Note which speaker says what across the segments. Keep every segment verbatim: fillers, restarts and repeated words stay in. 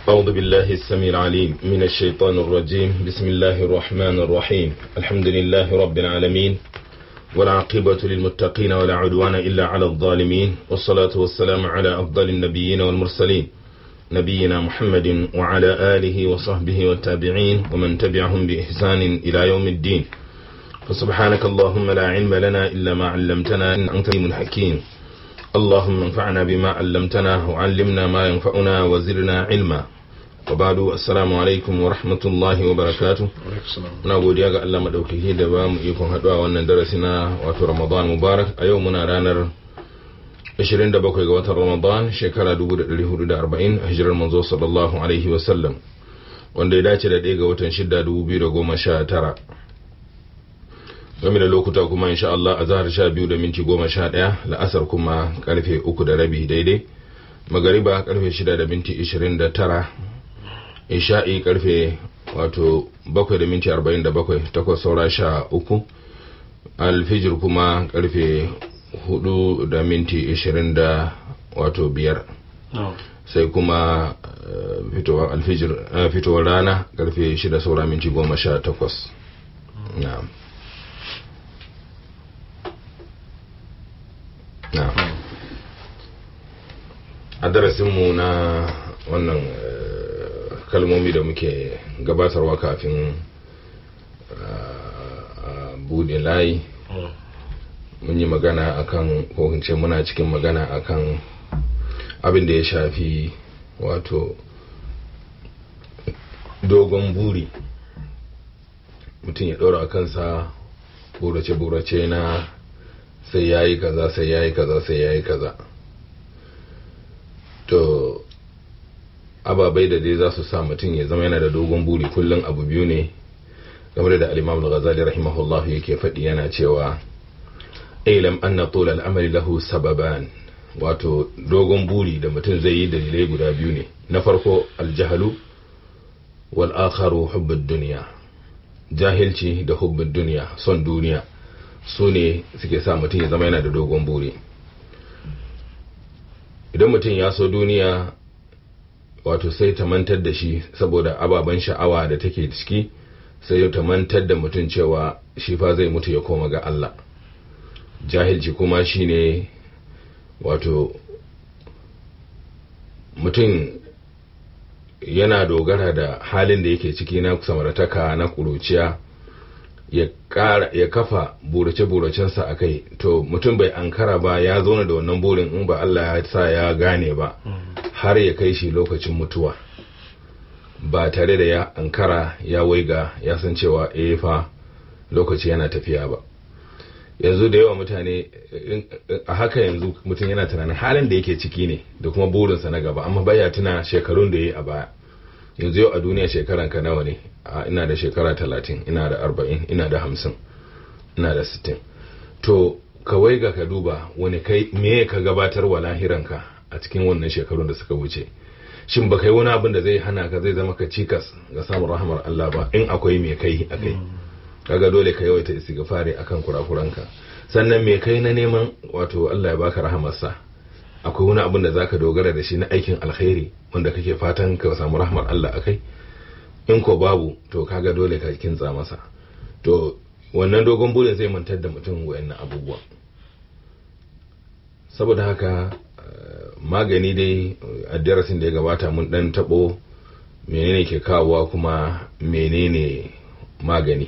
Speaker 1: أعوذ بالله السميع العليم من الشيطان الرجيم. بسم الله الرحمن الرحيم. الحمد لله رب العالمين، والعاقبة للمتقين ولا عدوان إلا على الظالمين، والصلاة والسلام على أفضل النبيين والمرسلين نبينا محمد وعلى آله وصحبه والتابعين ومن تبعهم بإحسان إلى يوم الدين. فسبحانك اللهم لا علم لنا إلا ما علمتنا إن أنت العليم الحكيم. اللهم انفعنا بما علمتنا وعلمنا ما ينفعنا وزرنا علما. وبعد السلام alaikum wa rahmatullahi wa barakatuh. Muna godiya ga Allah madaukaki da ba mu ikon haduwa wannan darasi na wato Ramadan Mubarak. A yau muna ranar ashirin da bakwai ga watan Ramadan shekara dubu da ɗari hudu da arba'in a hijirar manzo sallallahu alaihi wa sallam, wanda ya dace da ɗaya ga watan shida dubu biyu da goma sha tara. Game da lokuta kuma insha Allah azhar sha biyu da minti goma sha ɗaya, la'asar kuma karfe uku da rabi daidai, magariba karfe shida da minti ishirin da tara, isha'i karfe wato bakwai da minti arba'in da bakwai, takwas saura sha uku, alfijir kuma karfe hudu da minti ishirin da wato biyar. Oh. Sai kuma uh, fitowar alfijir uh, fitowar rana karfe shida saura minti goma sha takwas. Oh. Na'am. Na'am. Oh. A darasinmu na wannan uh, kalmomi da muke gabatarwa kafin uh, bude layi, oh. mun yi magana akan ko ce muna cikin magana akan abin da ya shafi wato dogon buri. Mutum ya ɗora kansa burace-burace na sai yayi kaza sai yayi kaza sai yayi kaza. To ababai da dai za su sa mutum ya zama yana da dogon buri kullum abu biyu ne, game da al-Imam al-Ghazali rahimahullah yake faɗi, yana cewa ilam anna tul al-amali lahu sababan. Wato dogon buri da mutum zai yi dalilai guda biyu ne. Na farko al-jahlu wal akharu hubbud dunya. Jahilci da hubbud dunya, son duniya, su ne suke sa mutum ya zama yana da dogon buri. Idan mutum ya so duniya, wato sai ta mantar da shi saboda ababen sha'awa da take ciki, sai ta mantar da mutum cewa shi fa zai mutu ya koma ga Allah. Jahilci kuma shine wato mutum yana dogara da halin da yake ciki na samarataka na kuruciya, ya kara ya kafa burace-buracensa a kai. To mutum bai ankara ba, ya zauna da wannan burin in ba Allah ya sa ya gane ba, har ya kai shi lokacin mutuwa ba tare da ya ankara ya waiga ya san cewa eh fa lokaci yana tafiya ba. Yanzu da yawa mutane a haka, yanzu mutum yana tunanin halin da yake ciki ne da kuma burinsa na gaba, amma baya tuna shekarun da ya yi a baya. Yanzu yau a duniya shekaran ka nawa ne? Ina da shekara talatin, ina da arba'in, ina da hamsin, ina da sittin. To kawai ga ka duba wani kai me ka gabatar wa lahiranka a cikin wannan shekarun da suka wuce. Shin ba kai wani abin da zai hana ka, zai zama ka cikas ga samun rahmar Allah ba? In akwai me kai akai, kaga dole ka yawaita istighfari akan kurakuranka. Sannan me kai na neman wato Allah ya baka rahamarsa? Akwai wani abin da zaka dogara da shi na aikin alkhairi wanda kake fatan ka samu rahmar Allah akai? In ko babu, to kaga dole ka kintsa masa. To wannan dogon burin zai mantar da mutum wayannan abubuwa. Saboda haka magani dai a darasin da ya gabata mun dan tabo menene ke kawowa kuma menene magani.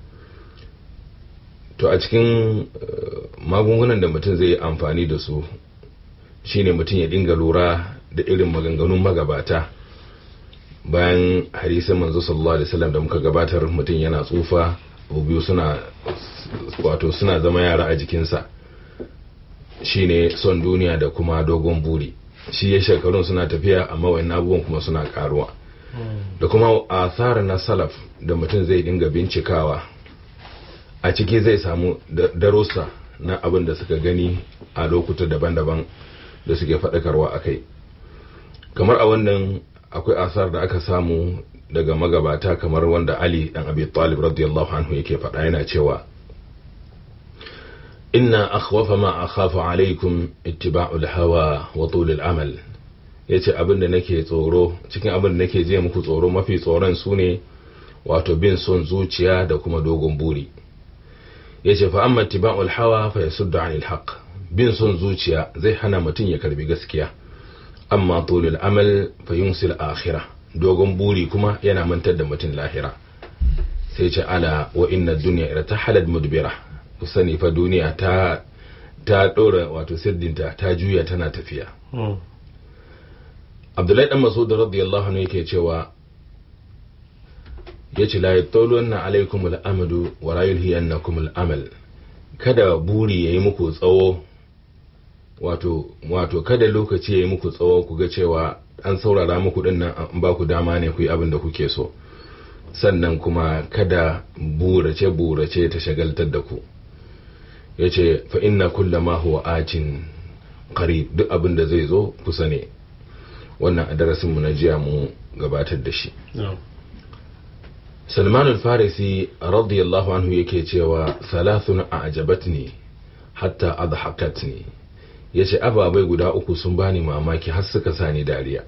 Speaker 1: To a cikin magungunan da mutum zai yi amfani da su shine mutum ya dinga lura da irin maganganun magabata. Bayan hadisin manzo sallallahu alaihi wasallam da muka gabatar, mutum yana tsufa, abu biyu suna wato suna zama yara a jikinsa, shine son duniya da kuma dogon buri. Shi ya shekarun suna tafiya, amma wannan abubuwan kuma suna karuwa. Da kuma asar na salaf da mutum zai dinga bincikawa, a ciki zai samu darussa na abin da suka gani a lokuta daban-daban da suke faɗakarwa a kai. Kamar a wannan akwai asar da aka samu daga magabata, kamar wanda Ali dan Abi Talib radiyallahu anhu yake faɗa, yana cewa inna akhwafa ma akhafu alaykum ittiba'ul hawa wa tulul amal. yace abin da nake tsoro cikin abin da nake jiya muku tsoro mafi tsoron sune wato bin son zuciya da kuma dogon buri. yace fa amma tiba'ul hawa fa yasuddu 'anil haqq, bin son zuciya zai hana mutun ya karbi gaskiya. amma tulul amal fa yunsil akhirah, dogon buri kuma yana mantar da mutun lahira. sai ce ala wa inna dunya irtahalat mudbira, ku sani fa duniya ta ta dora wato sirdinta ta juya tana tafiya. hmm. Abdullahi dan Mas'ud radiyallahu anhu yake cewa yace la yatawlanna alaykum al-amadu wa la yulhiyannakum al-amal, kada buri yayi muku tsawo, wato wato kada lokaci yayi muku tsawo ku ga cewa an saurara muku dinnan an ba ku dama ne ku yi abin da kuke so, sannan kuma kada burace burace ta shagaltar da ku. yace fa inna kullama huwa atin qarib, duk abin da zai zo kusa ne. wannan a darasin mu na jiya mu gabatar da shi. no. Salman al-Farisi radiyallahu anhu yake cewa salathun a'jabatni hatta adhakatni, yace ababai guda uku sun bani mamaki har suka sani dariya.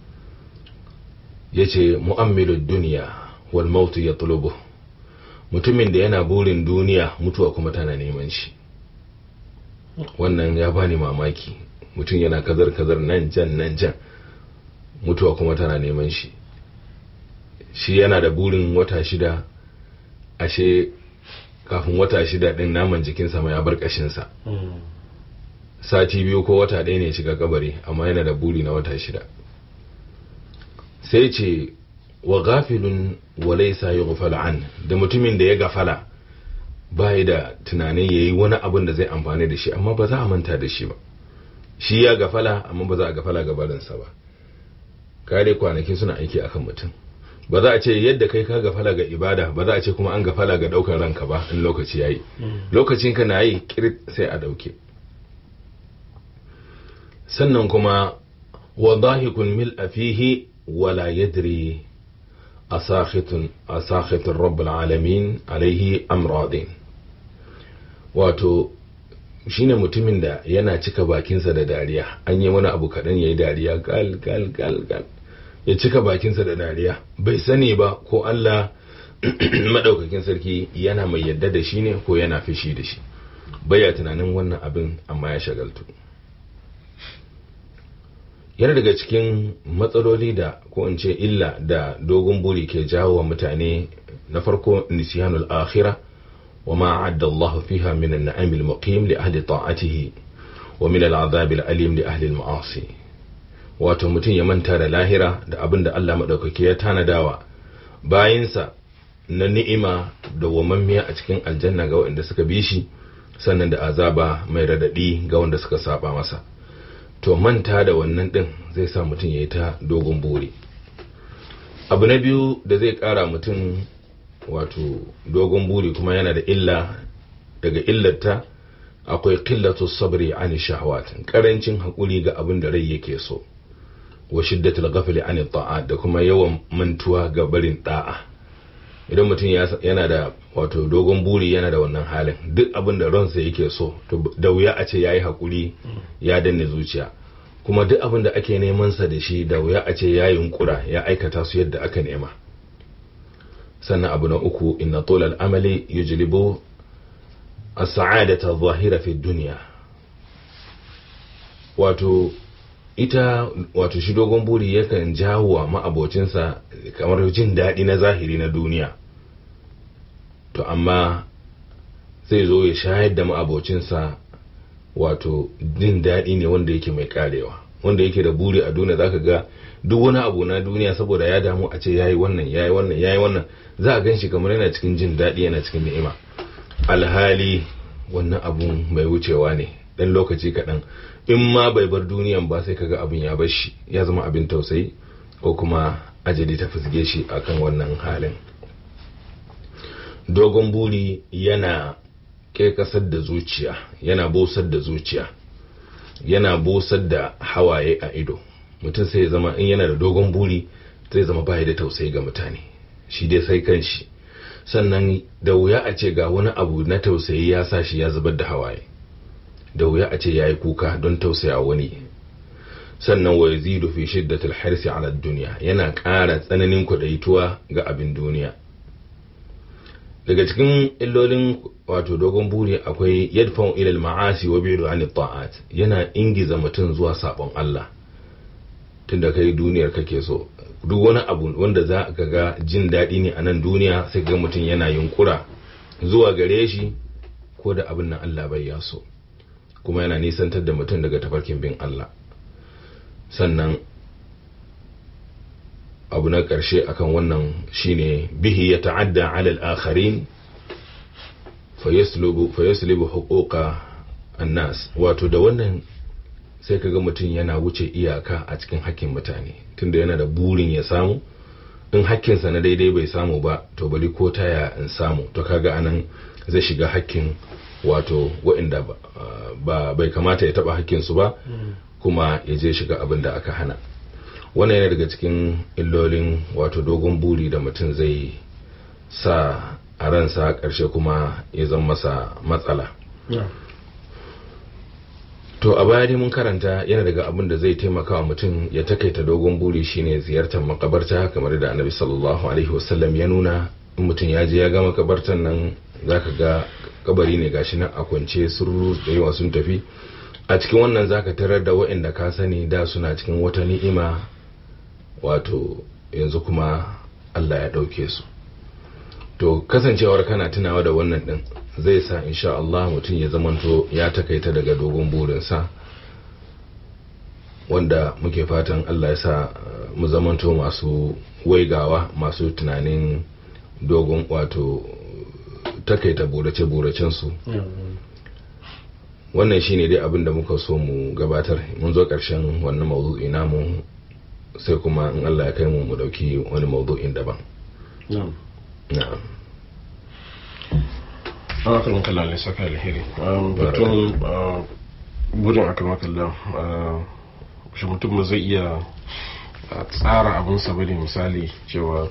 Speaker 1: yace mu'ammilud dunya wal maut yatlubu, mutumin da yana burin duniya mutuwa kuma tana neman shi. wannan ya bani mamaki, mutum yana kazar kazar nan can nan can, mutuwa kuma tana neman shi. shi yana da burin wata shida, ashe kafin wata shida din naman jikinsa ma ya bar kashinsa. mm. sati biyu ko wata ɗaya ne shiga kabari, amma yana da buri na wata shida. sai ce wa ghafilun wa laysa yughfal an, da mutumin da ya gafala bai da tunanin yayi wani abin da zai amfane da shi, amma ba za a manta da shi ba. shi ya gafala amma ba za a gafala gabarinsa ba. kare kwanaki suna aiki akan mutum, ba za a ce yadda kai ka gafala ga ibada ba za a ce kuma an gafala ga daukar ranka ba. in lokaci yayi mm. lokacin ka na yi kirit sai a dauke. sannan kuma wa dhahikun mil fihi wala yadri asakhitun asakhitun rabbul alamin alaihi amradin, wato shine mutumin da yana cika bakinsa da dariya, an yi wani abu kadan yayi dariya gal gal gal gal, ya cika bakinsa da dariya, bai sani ba ko Allah madaukakin sarki yana mai yadda da shi ne ko yana fishi da shi, baya tunanin wannan abin amma ya shagaltu. yana daga cikin matsaloli da ko in ce illa da dogon buri ke jawo wa mutane, na farko nisyanul akhirah wa ma a'adda Allah fiha min an-na'im al-muqim li ahli ta'atihi wa min al-'adhab al-alim li ahli al-ma'asi. wato mutum ya manta da lahira da abin da Allah madaukake ya tanadawa bayinsa na ni'ima da wamammiya a cikin aljanna ga waɗanda suka bi shi, sannan da azaba mai radadi ga wanda suka saba masa. to manta da wannan din zai sa mutum ya yi ta dogon buri. abu na biyu da zai kara mutum wato dogon buri kuma yana da illa, daga illarta akwai qillatu sabri an shahawat, karancin hakuri ga abin da rai yake so, wa shiddatul ghafli an ta'at, da kuma yawan mantuwa ga barin da'a. idan mutum yana da wato dogon buri yana da wannan halin, duk abin da ransa yake so to da wuya a ce yayi hakuri ya danne zuciya, kuma duk abin da ake neman sa da shi da wuya a ce ya yunkura ya aikata su yadda aka nema. sannan abu na uku, inna tulal amali yujlibu as-sa'adata adh-dhahira fi dunya, wato ita wato shi dogon buri yakan jawo wa ma'abocinsa kamar jin daɗi na zahiri na duniya, to amma zai zo ya shayar da ma'abocinsa wato jin daɗi ne wanda yake mai karewa. wanda yake da buri a duniya zaka ga duk wani abu na duniya saboda ya damu a ce yayi wannan yayi wannan yayi wannan, za a ganshi kamar yana cikin jin daɗi yana cikin ni'ima, alhali wannan abun mai wucewa ne, dan lokaci kaɗan, in ma bai bar duniyan ba sai kaga abin ya bar shi ya zama abin tausayi, ko kuma ajali ta fusge shi akan wannan halin. dogon buri yana kekasar da zuciya, yana busar da zuciya, yana busar da hawaye a ido. mutum sai ya zama in yana da dogon buri zai zama bai da tausayi ga mutane, shi dai sai kanshi. sannan da wuya a ce ga wani abu na tausayi ya sa shi ya zubar da hawaye, da wuya a ce yayi kuka don tausaya wani. sannan wa yazidu fi shiddatil hirsi ala dunya yana ƙara tsananin kudaituwa ga abin duniya. Daga cikin illolin wato dogon buri akwai yadfa'u ila al-ma'asi wa bi'du 'an at-ta'at yana ingiza mutum zuwa sabon Allah. Tunda kai duniyar kake so duk wani abu wanda za ka ga jin daɗi ne a nan duniya sai ga mutum yana yunkura zuwa gare shi ko da abin nan Allah bai ya so, kuma yana nisantar da mutum daga tafarkin bin Allah. Sannan abu na ƙarshe akan wannan shine bihi ya ta'adda 'ala al-akharin fa yaslubu fa yaslubu huquqa an-nas, wato da wannan sai kaga mutum yana wuce iyaka a cikin hakkin mutane tunda yana da burin ya samu, in hakkinsa na daidai bai samu ba to bari ko taya in samu, to kaga anan zai shiga hakkin wato waɗanda ba bai kamata ya taba hakkin su ba, kuma ya je shiga abin da aka hana. Wannan yana daga cikin illolin wato dogon buri da mutum zai sa a ransa ƙarshe kuma ya zama masa matsala. To a baya dai mun karanta yana daga abin da zai taimaka wa mutum ya takaita dogon buri shine ziyartar makabarta, kamar da Annabi sallallahu alaihi wasallam ya nuna. In mutum ya je ya ga makabartan nan zaka ga kabari ne gashi nan a kwance, surru da yawa sun tafi. A cikin wannan zaka tarar da waɗanda ka sani da suna cikin wata ni'ima, wato yanzu kuma Allah ya dauke su. To kasancewar kana tunawa da wannan din zai sa insha Allah mutum ya zamanto ya takaita daga dogon burinsa, wanda muke fatan Allah ya sa mu zamanto masu waigawa, masu tunanin dogon wato takaita burace-buracen su. Wannan shine dai abin da muka so mu gabatar. Mun zo ƙarshen wannan mawdu'i namu, sai kuma in Allah ya kai mu mu dauki wani mawdu'in daban.
Speaker 2: na'am
Speaker 1: na'am
Speaker 2: akan makalla ne saka alheri. Batun burin akan makalla shi mutum zai iya tsara abinsa bane, misali cewa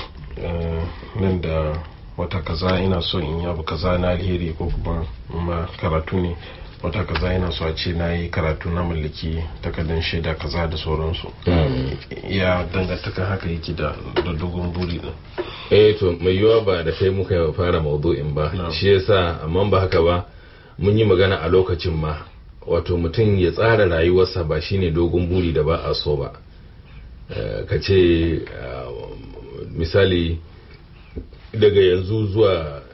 Speaker 2: nan da wata kaza ina so in yabu kaza na alheri, ko kuma ma karatu ne wata kaza ina so a ce na yi karatu na mallaki takardar shaida kaza da sauransu. Ya dangantakan haka yake da dogon buri din?
Speaker 1: Eh to mai yiwa ba da kai muka fara maudu'in ba, shi yasa, amma ba haka ba mun yi magana a lokacin ma, wato mutum ya tsara rayuwarsa ba shine dogon buri da ba a so ba. Ka ce misali daga yanzu zuwa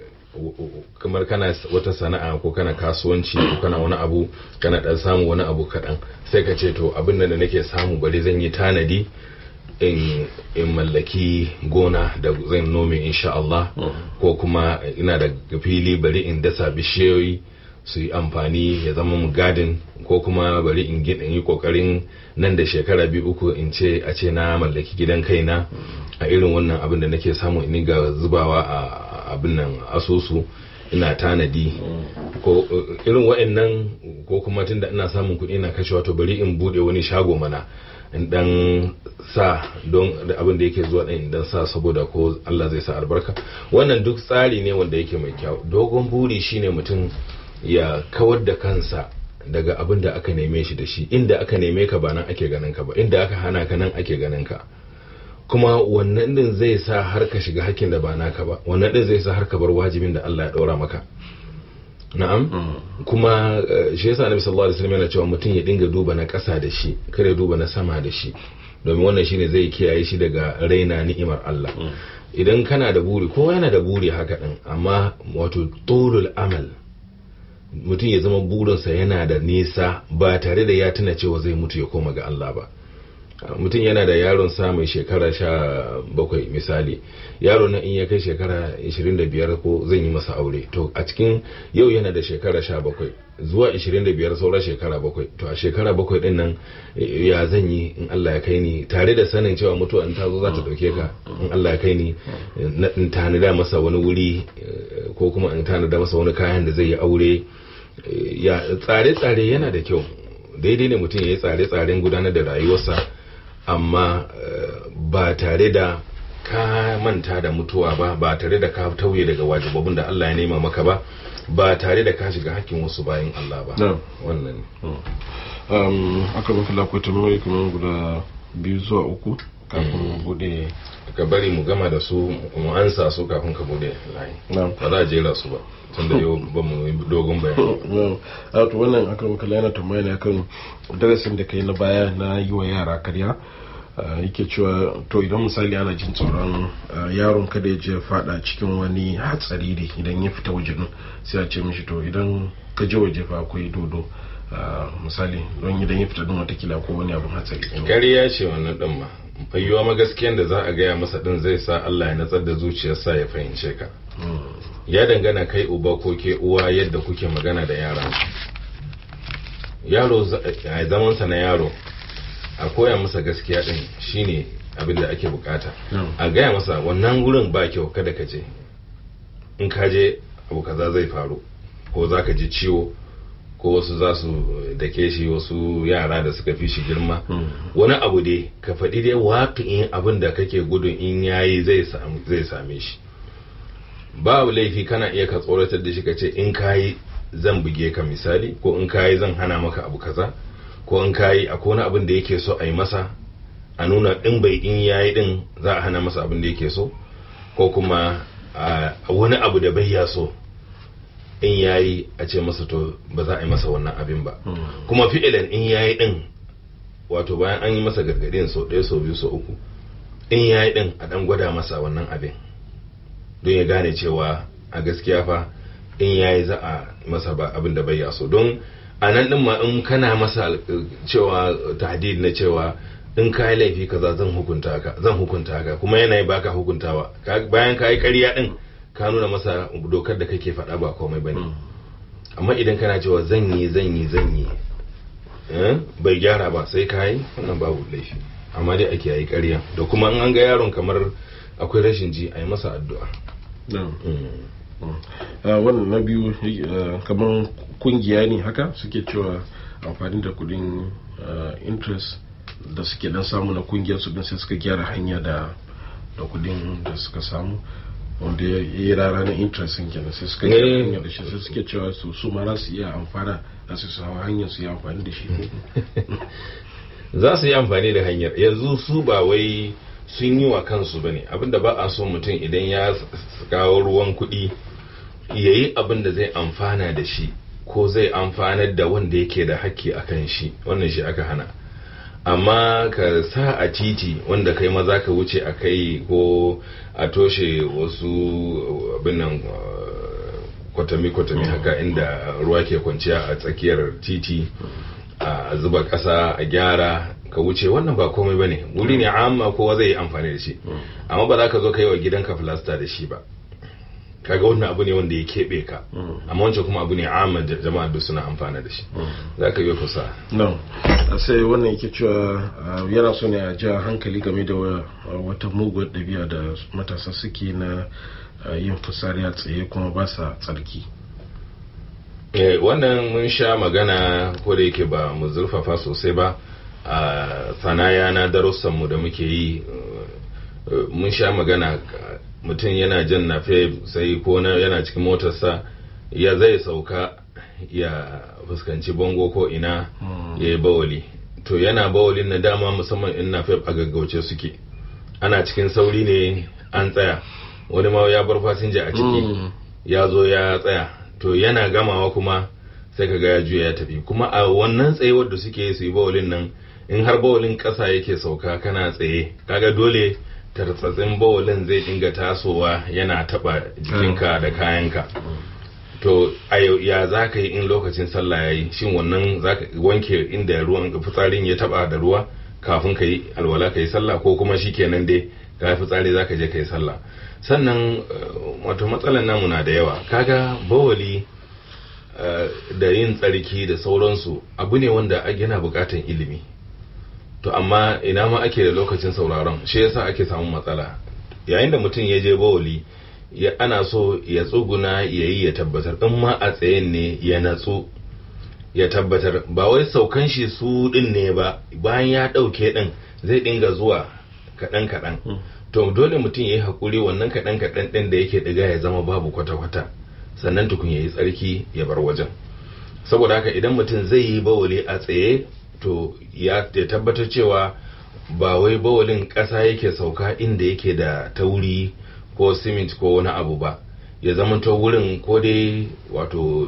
Speaker 1: kamar kana wata sana'a ko kana kasuwanci ko kana wani abu, kana dan samu wani abu kaɗan, sai ka ce to abin da nake samu bari zan yi tanadi in in mallaki gona da zan nome insha Allah, ko kuma ina da fili bari in dasa bishiyoyi su yi amfani ya zama mu gadin, ko kuma bari in yi kokarin nan da shekara biyu uku in ce a ce na mallaki gidan kaina a irin wannan abin da nake samu in ga zubawa a abin nan asusu ina tanadi, ko irin wa'annan, ko kuma tunda ina samun kuɗi ina kashewa to bari in bude wani shago mana in dan sa don abin da yake zuwa dan dan sa saboda ko Allah zai sa albarka. Wannan duk tsari ne wanda yake mai kyau. Dogon buri shine mutum ya kawar da kansa daga abin da aka neme shi da shi. Inda aka neme ka ba nan ake ganin ka ba, inda aka hana ka nan ake ganin ka. Kuma wannan din zai sa har ka shiga hakkin da ba naka ba, wannan din zai sa har ka bar wajibin da Allah ya daura maka. Na'am. Mm. Kuma uh, shi yasa Annabi sallallahu alaihi wasallam yana cewa mutum ya dinga duba na ƙasa da shi, kare duba na sama da shi, domin wannan shine zai kiyaye shi daga raina ni'imar Allah. Mm. Idan kana da buri, kowa yana da buri haka din, amma wato tulul amal, mutum ya zama burinsa yana da nisa ba tare da ya tuna cewa zai mutu ya koma ga Allah ba. Mutum yana da yaron sa mai shekara sha bakwai misali, yaro na in ya kai shekara ishirin da biyar ko zan yi masa aure, to a cikin yau yana da shekara sha bakwai zuwa ishirin da biyar saura shekara bakwai, to a shekara bakwai din nan ya zan yi in Allah ya kai ni, tare da sanin cewa mutuwa in ta zo za ta dauke ka, in Allah ya kai ni in tanada masa wani wuri ko kuma in tanada masa wani kayan da zai yi aure. Ya tsare-tsare yana da kyau, daidai ne mutum ya yi tsare-tsaren gudanar da rayuwarsa, amma ba tare da ka manta da mutuwa ba ba tare da ka tauye daga wajibabin da Allah ya nema maka ba ba tare da ka shiga hakkin wasu bayin Allah ba wannan
Speaker 2: um aka mafi lakwata mai kuma guda biyu zuwa uku kafin bude
Speaker 1: ka bari mu gama da su mu ansa su kafin ka bude layi ba za a jera su ba tun da yau ba mu dogon bayani
Speaker 2: a to wannan aka mafi yana tambaya ne akan darasin da kai na baya na yi wa yara karya yake cewa to idan misali ana jin tsoron yaron kada ya je fada cikin wani hatsari ne idan ya fita waje din sai a ce mishi to idan ka je waje fa akwai dodo misali don idan ya fita din watakila ko wani abin hatsari
Speaker 1: ƙarya ce wannan din ma fayyuwa ma gaskiyan da za a gaya masa din zai sa Allah ya natsar da zuciyarsa ya fahimce ka ya dangana kai uba ko ke uwa yadda kuke magana da yaran yaro a zamansa na yaro a koya masa gaskiya din shine abin da ake bukata a gaya masa wannan wurin ba kyau kada ka je in ka je abu kaza zai faru ko za ka ji ciwo ko wasu za su dake shi wasu yara da suka fi shi girma wani abu dai ka faɗi dai waƙi'in abin da kake gudun in yayi zai same shi babu laifi kana iya ka tsoratar da shi ka ce in kayi zan buge ka misali ko in kayi zan hana maka abu kaza ko in kayi akwai wani abin da yake so a yi masa a nuna din bai in yayi din za a hana masa abin da yake so ko kuma wani abu da bai ya so in yayi a ce masa to ba za a yi masa wannan abin ba kuma fi'ilan in yayi din wato bayan an yi masa gargadin so ɗaya so biyu so uku in yayi din a dan gwada masa wannan abin don ya gane cewa a gaskiya fa in yayi za a masa ba abin da bai ya so don a nan din ma in kana masa cewa tahdid na cewa in ka yi laifi kaza zan hukunta ka zan hukunta ka kuma yana yi baka hukuntawa bayan ka yi ƙarya din ka nuna masa dokar da kake faɗa ba komai bane amma idan kana cewa zan yi zan yi zan yi bai gyara ba sai ka yi wannan babu laifi amma dai ake yi ƙarya da kuma an ga yaron kamar akwai rashin ji a yi masa addu'a
Speaker 2: wannan na biyu kamar kungiya ne haka suke cewa amfani da kudin interest da suke dan samu na kungiyar su din sai suka gyara hanya da da kudin da suka samu wanda ya yi rara na interest din kenan sai suka gyara hanya da shi sai suke cewa su su ma za su iya amfana da su su hawa hanyar su yi amfani da shi
Speaker 1: za su yi amfani da hanyar yanzu su ba wai sun yi wa kansu bane abinda ba a so mutum idan ya kawo ruwan kuɗi ya yi abin da zai amfana da shi ko zai amfanar da wanda yake da haƙƙi a kan shi wannan shi aka hana amma ka sa a titi wanda kai maza ka wuce a kai ko a toshe wasu abin nan kwatami-kwatami haka inda ruwa ke kwanciya a tsakiyar titi a zuba ƙasa a gyara ka wuce wannan ba komai bane wuri ne amma kowa zai yi amfani da shi amma ba za ka zo ka yi wa gidanka filasta da shi ba kaga wannan abu ne wanda ya keɓe ka amma wancan kuma abu ne amma jama'a duk suna amfana da shi za ka yi kusa
Speaker 2: no sai wannan yake cewa yana so ne a ja hankali game da wata muguwar ɗabi'a da matasa suke na yin fitsari a tsaye kuma ba sa tsarki
Speaker 1: wannan mun sha magana ko da yake ba mu zurfafa sosai ba a sanaya na darussanmu da muke yi mun sha magana mutum yana jan nafe sai ko yana cikin motarsa ya zai sauka ya fuskanci bango ko ina ya yi bawali to yana bawalin na dama musamman in nafe a gaggauce suke ana cikin sauri ne an tsaya wani ma ya bar fasinja a ciki ya zo ya tsaya to yana gamawa kuma sai kaga ya juya ya tafi kuma a wannan tsayuwar da suke su yi bawalin nan in har bawalin ƙasa yake sauka kana tsaye kaga dole tartsatsin bawalin zai dinga tasowa yana taba jikinka da kayanka to ya za ka yi in lokacin sallah ya yi shin wannan za ka wanke inda ruwan fitsarin ya taba da ruwa kafin ka yi alwala ka yi sallah ko kuma shi kenan dai ka fitsari za ka je ka yi sallah sannan wato matsalan namu na da yawa kaga bawali da yin tsarki da sauransu abu ne wanda yana bukatan ilimi to amma ina ma ake da lokacin sauraron shi yasa ake samun matsala yayin da mutum ya je bawali ya ana so ya tsuguna ya yi ya tabbatar in ma a tsayen ne ya natsu ya tabbatar ba wai saukan shi su din ne ba bayan ya dauke din zai dinga zuwa kaɗan kaɗan to dole mutum ya yi haƙuri wannan kaɗan kaɗan ɗin da yake ɗiga ya zama babu kwata-kwata sannan tukun ya yi tsarki ya bar wajen. Saboda haka idan mutum zai yi bawali a tsaye to ya tabbatar cewa ba wai bawalin ƙasa yake sauka inda yake da tauri ko simint ko wani abu ba, ya zama to wurin ko dai wato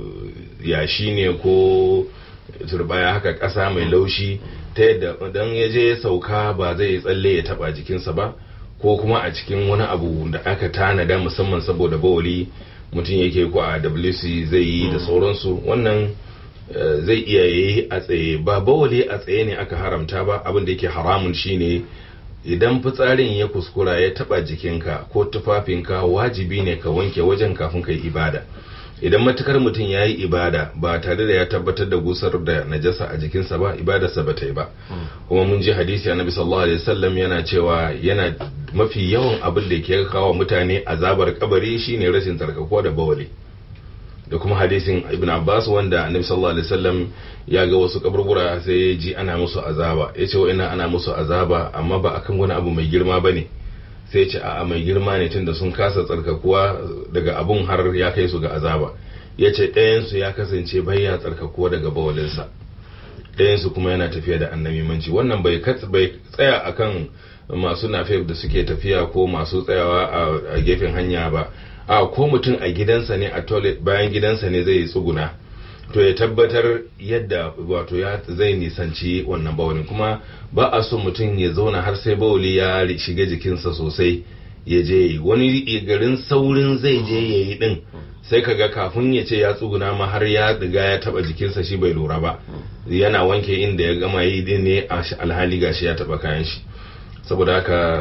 Speaker 1: yashi ne ko turbaya haka ƙasa mai laushi ta yadda dan ya je sauka ba zai tsalle ya taba jikinsa ba, ko kuma a cikin wani abu da aka tanada musamman saboda bawali mutum yake ko a W C zai yi da sauransu, wannan zai iya yi a tsaye. Ba bawali a tsaye ne aka haramta ba, abin da yake haramun shine idan fitsarin ya kuskura ya taba jikinka ko tufafinka wajibi ne ka wanke wajen kafin ka yi ibada. Idan matukar mutum ya yi ibada ba tare da ya tabbatar da gusar da najasa a jikinsa ba, ibadarsa ba ta yi ba. Kuma mun ji hadisi annabi sallallahu alaihi wasallam yana cewa yana mafi yawan abin da ke kawo mutane azabar kabari shine rashin tsarkakuwa da bawali. Da kuma hadisin ibn Abbas wanda annabi sallallahu alaihi wasallam ya ga wasu kaburbura sai ya ji ana musu azaba, ya ce wa'ina ana musu azaba amma ba akan wani abu mai girma bane, sai ya ce a mai girma ne tunda sun kasa tsarkakuwa daga abun har ya kai su ga azaba. Ya ce ɗayansu ya kasance baya tsarkakuwa daga bawalinsa, ɗayansu kuma yana tafiya da annamimanci. Wannan bai bai tsaya akan masu nafiyar da suke tafiya ko masu tsayawa a gefen hanya ba, a ko mutum a gidansa ne a toilet bayan gidansa ne zai tsuguna to ya tabbatar yadda wato ya zai nisanci wannan bawalin. Kuma ba a so mutum ya zauna har sai bawali ya shiga jikinsa sosai ya je wani garin saurin zai je ya yi din, sai kaga kafin ya ce ya tsuguna ma har ya riga ya taba jikinsa shi bai lura ba, yana wanke inda ya gama yi din ne alhali gashi ya taba kayan shi. Saboda haka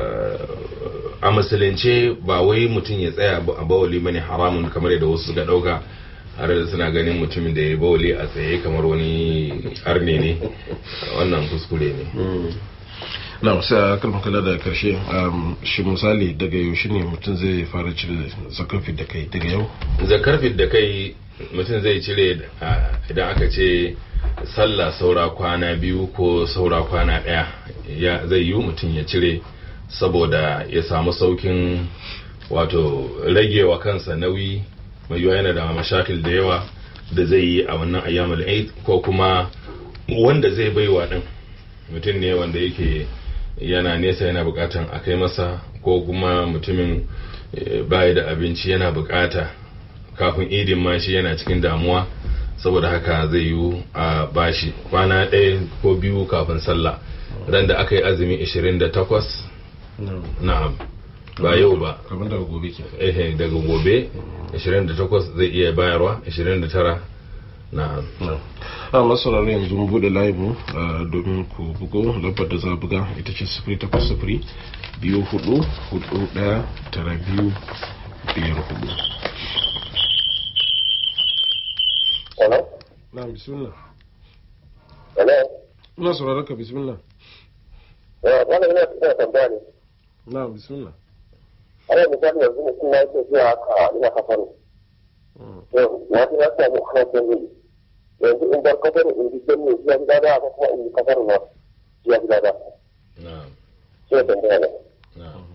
Speaker 1: a musulunce ba wai mutum ya tsaya a bawali bane haramun kamar yadda wasu suka dauka, har da suna ganin mutumin da ya bawali a tsaye kamar wani arne ne, wannan kuskure ne.
Speaker 2: na sai kalmar kala da karshe shi misali daga yaushe ne mutum zai fara cire zakar da kai daga yau?
Speaker 1: Zakar da kai mutum zai cire idan aka ce sallah saura kwana biyu ko saura kwana daya, ya zai yi mutum ya cire saboda ya samu saukin wato ragewa kansa nauyi mai yiwa yana da mashakil da yawa da zai yi a wannan ayyamul eid, ko kuma wanda zai baiwa din mutum ne wanda yake yana nesa yana bukatan a kai masa, ko kuma mutumin baya da abinci yana bukata kafin idin ma shi yana cikin damuwa, saboda haka zai yi a bashi kwana ɗaya ko biyu kafin sallah ran da aka yi azumi ishirin da takwas. Na'am, ba yau ba,
Speaker 2: kamar daga gobe ke
Speaker 1: eh daga gobe ishirin da takwas zai iya bayarwa, ishirin da tara. Na'am.
Speaker 2: a masarar yanzu mun bude live mu domin ku bugo lambar da za buga ita ce sifiri takwas sifiri biyu hudu hudu daya tara biyu biyar hudu.
Speaker 3: Hello?
Speaker 2: Na bismillah.
Speaker 3: Hello?
Speaker 2: Ina sauraron ka, bismillah.
Speaker 3: Ya, wannan ina ina tambaya ne.
Speaker 2: Na bismillah.
Speaker 3: Ana misali yanzu mutum na yake zuwa haka ina kafaru. Yau, na ji na samu hakan ne. Yanzu in bar kafaru in ji dan ne ya gida da haka kuma in ji kafaru na ya gida da.
Speaker 1: Na'am.
Speaker 3: Sai tambaya ne.
Speaker 1: Na'am.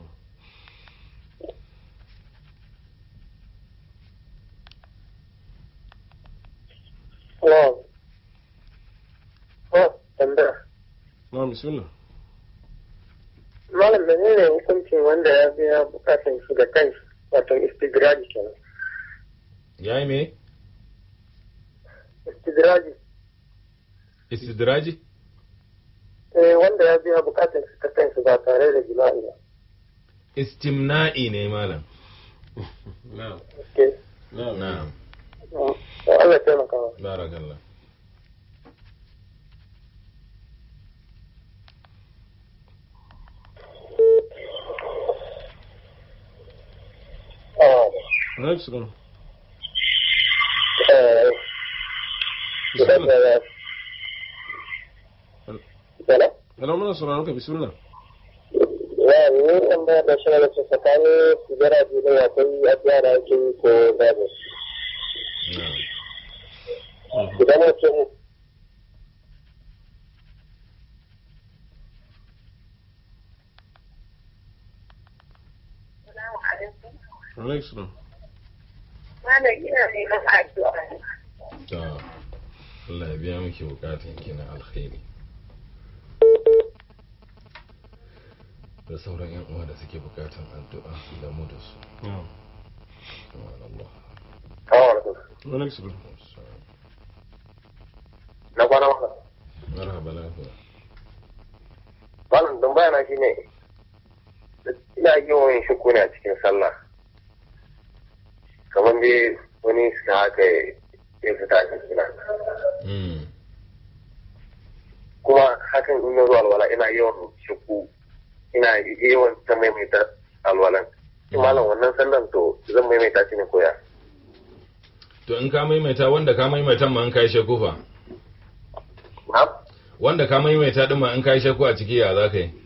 Speaker 3: Wow. Oh, tambaya.
Speaker 2: Na bismillah.
Speaker 3: Malam menene hukuncin wanda ya biya bukatun shi da kanshi wato istidraji kenan?
Speaker 1: Yayi me?
Speaker 3: Istidraji.
Speaker 1: Istidraji?
Speaker 3: Eh, wanda ya biya bukatun shi da kanshi ba tare da jima'i ba.
Speaker 1: Istimna'i ne malam.
Speaker 2: Na'am.
Speaker 3: Okay.
Speaker 2: Na'am.
Speaker 1: Na'am.
Speaker 3: Allah ya taimaka.
Speaker 1: Barakallah.
Speaker 2: Right, so.
Speaker 3: Eh,
Speaker 2: Bismillah.
Speaker 3: Hello?
Speaker 2: Hello, muna sauraron ka, bismillah.
Speaker 3: Ya, ni an ba da shi da tsakanin sigara biyu da akwai abiya da yake ko babu.
Speaker 1: Na'am.
Speaker 3: Idan mutum
Speaker 4: alaikum.
Speaker 2: alaikum.
Speaker 4: Malam ina neman addu'a.
Speaker 1: to Allah ya biya miki bukatun ki na alkhairi da sauran yan uwa da suke bukatan addu'a da mu da su. Allah.
Speaker 2: alaikum.
Speaker 3: Na kwana maka.
Speaker 1: Marhaba lafiya.
Speaker 3: Malam tambaya na shine ina yawan shakku ne a cikin sallah. Kamar dai wani suka haka ya fita a cikin
Speaker 1: Mm.
Speaker 3: kuma hakan in na zuwa alwala ina yawan shakku ina yawan ta maimaita alwalan. Malam wannan sallan to zan maimaita shi ne koya.
Speaker 1: To in ka maimaita wanda ka maimaita ma in kai shakku fa?
Speaker 3: Na?
Speaker 1: Wanda ka maimaita din ma in kai shakku a ciki ya za ka yi?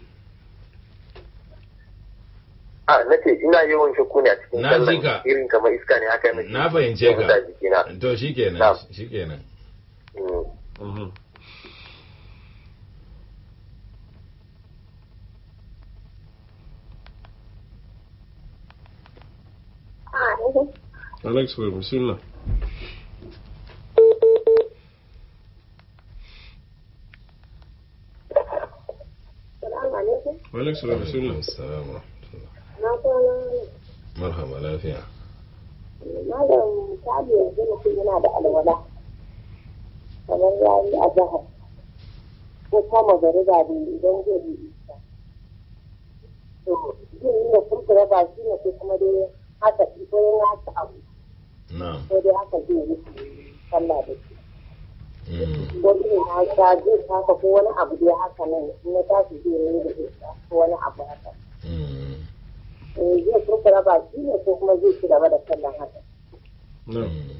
Speaker 3: A nace ina yawan shakku ne a cikin
Speaker 1: Na ji
Speaker 3: sallan
Speaker 1: ka.
Speaker 3: irin kamar iska ne haka mai.
Speaker 1: Na fahimce ka. To shikenan,
Speaker 3: Na'am.
Speaker 1: shikenan.
Speaker 3: Mm.
Speaker 2: Mhm. alaikum. bismillah.
Speaker 4: Salamu alaikum.
Speaker 2: alaikum. bismillah.
Speaker 1: Assalamu alaikum.
Speaker 4: Na kwana.
Speaker 1: Marhaba lafiya.
Speaker 4: Malam misali yanzu mutum yana da alwala. Kamar ya yi a jihar. Ko kama gari da idan zai yi isa. To, zai yi da kurkura ba shi ne ko kuma dai haka ko yin haka abu.
Speaker 1: Na'am.
Speaker 4: Ko dai haka zai yi sallah da shi.
Speaker 1: Mm.
Speaker 4: Ko irin haka zai haka ko wani abu dai haka nan in ya tashi zai yi da isa ko wani abu haka.
Speaker 1: Mm.
Speaker 4: Eh, zai kurkura ba shi ne ko kuma zai ci gaba da sallan haka.
Speaker 2: na'am.
Speaker 1: Mm.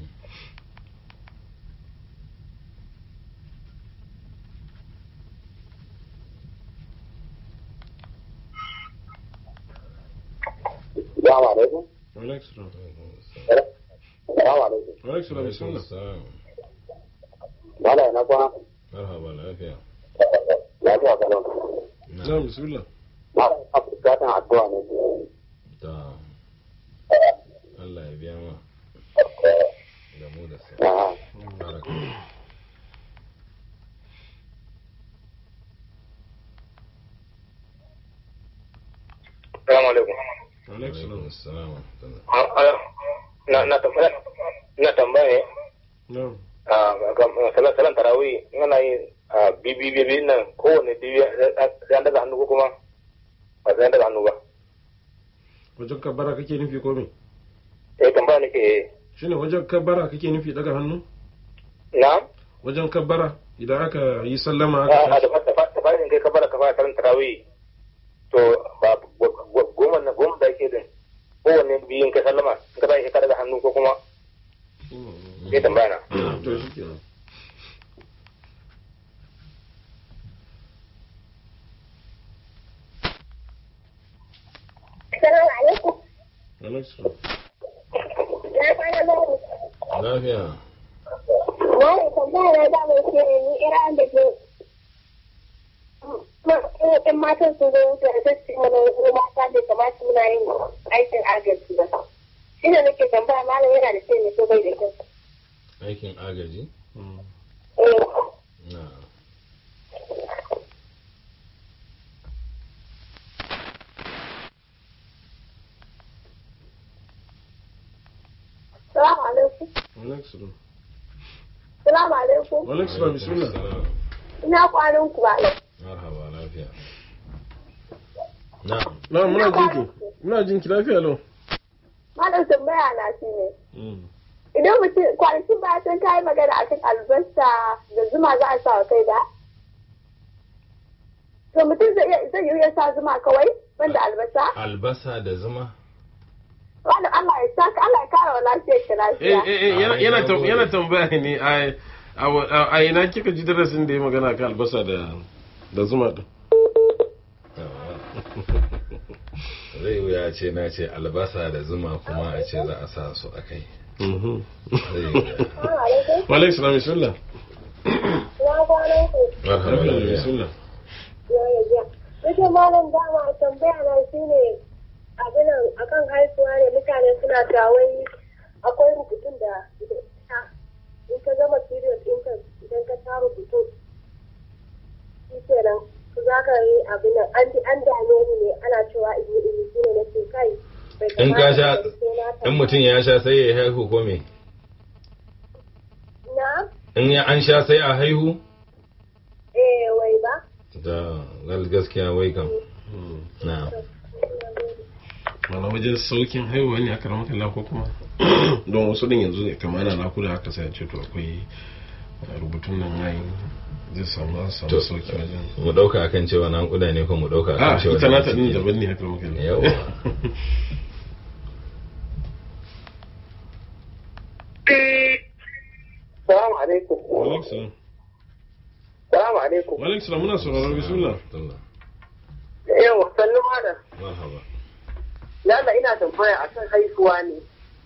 Speaker 3: Assalamu alaikum.
Speaker 2: alaikum.
Speaker 3: Assalamu alaikum.
Speaker 2: alaikum. bismillah.
Speaker 1: Assalam.
Speaker 3: Malam na kwana.
Speaker 1: Marhaba lafiya.
Speaker 3: Lafiya kalau.
Speaker 2: na'am. bismillah.
Speaker 3: Na a bukatan addu'a ne.
Speaker 1: Da Allah ya biya ma da mu da sai.
Speaker 3: A'a.
Speaker 1: Baraka.
Speaker 3: Assalamu alaikum.
Speaker 2: alaikum.
Speaker 1: Alaikum assalam wa rahmatullah.
Speaker 3: Na na tambaya na tambaya
Speaker 2: na'am.
Speaker 3: a salan tarawih ina yin bibi bibi nan kowane bibi sai an daga hannu ko kuma ba sai an daga hannu ba.
Speaker 2: wajen kabbara kake nufi ko me?
Speaker 3: Eh tambaya nake
Speaker 2: shine wajen kabbara kake nufi daga hannu?
Speaker 3: na
Speaker 2: wajen kabbara idan aka yi sallama
Speaker 3: a
Speaker 2: aka
Speaker 3: da
Speaker 2: tashi.
Speaker 3: da fara in kai kabara ka fara salan tarawih to ba goma na goma da yake din kowane biyin kai sallama in ka tashi ka daga hannu ko kuma sai tambaya na.
Speaker 2: to shi kenan.
Speaker 4: Assalamu alaikum.
Speaker 2: alaikum.
Speaker 4: Na kwana babu.
Speaker 1: Lafiya.
Speaker 4: Wani tambaya na da mai ce ni iran da ke ɗan matan su zo da sassi mana wasu mata da kamata muna yin aikin agaji ba. Shi ne nake tambaya malam yana da ce ne ko bai da kyau.
Speaker 1: Aikin agaji?
Speaker 2: Mm.
Speaker 4: Eh,
Speaker 1: Na.
Speaker 4: Salamu alaikum.
Speaker 2: alaikum.
Speaker 4: Salamu alaikum.
Speaker 2: alaikum. bismillah.
Speaker 1: Assalam.
Speaker 4: Ina kwanan ku ba.
Speaker 1: Marhaba lafiya. Na.
Speaker 2: na'am muna jin ki. muna jin ki lafiya lau.
Speaker 4: Malam tambaya na shi ne.
Speaker 2: Mm.
Speaker 4: Idan mutum kwanakin ba sun kayi magana akan albasa da zuma za a sa wa kai da? To mutum zai iya zai iya sa zuma kawai banda albasa?
Speaker 1: Albasa da zuma?
Speaker 4: Wani Allah ya saka Allah ya kara wa lafiyar ki
Speaker 2: eh
Speaker 4: lafiya.
Speaker 2: eh eh yana
Speaker 1: Ai,
Speaker 2: yana
Speaker 1: na
Speaker 2: tam-
Speaker 1: gode.
Speaker 2: yana tambaya ne a a a ina kika ji darasin da ya magana kan albasa da da zuma din.
Speaker 1: Zai wuya ce na ce albasa da zuma kuma a ce za a sa su a kai.
Speaker 2: Mhm.
Speaker 1: Zai wuya.
Speaker 4: Assalamu alaikum.
Speaker 2: wa alaikum salam bismillah.
Speaker 4: Na kwanan ku.
Speaker 1: Marhaba lafiya.
Speaker 2: bismillah.
Speaker 4: Ya ya ya. Nake malam dama tambaya na shi ne abinan akan haihuwa ne mutane suna tawai akwai rubutun da in ka gama period ɗinka idan ka ta rubutu shi kenan za ka yi abinan an dame ni ne ana cewa in yi in yi ne na ce kai
Speaker 1: in ka sha in mutum ya sha sai ya haihu ko me
Speaker 4: na
Speaker 1: in ya an sha sai a haihu
Speaker 4: eh wai ba
Speaker 1: da gaskiya wai kam na
Speaker 2: mana wajen saukin haihuwa ne aka ramata la ko kuma don wasu din yanzu ne kamar ana nakuda haka sai ce to akwai rubutun nan yayi zai samu samu sauki wajen
Speaker 1: mu dauka akan cewa nan kuda ne ko mu dauka akan cewa
Speaker 2: ita na ta din daban ne haka muke
Speaker 1: yawa
Speaker 3: Salamu alaikum.
Speaker 2: Wa alaikum salam.
Speaker 3: Salamu alaikum.
Speaker 2: Wa alaikum salam muna sauraron bismillah.
Speaker 3: Yawa sannu malam.
Speaker 1: Marhaba.
Speaker 3: Lalla ina tambaya akan haihuwa ne.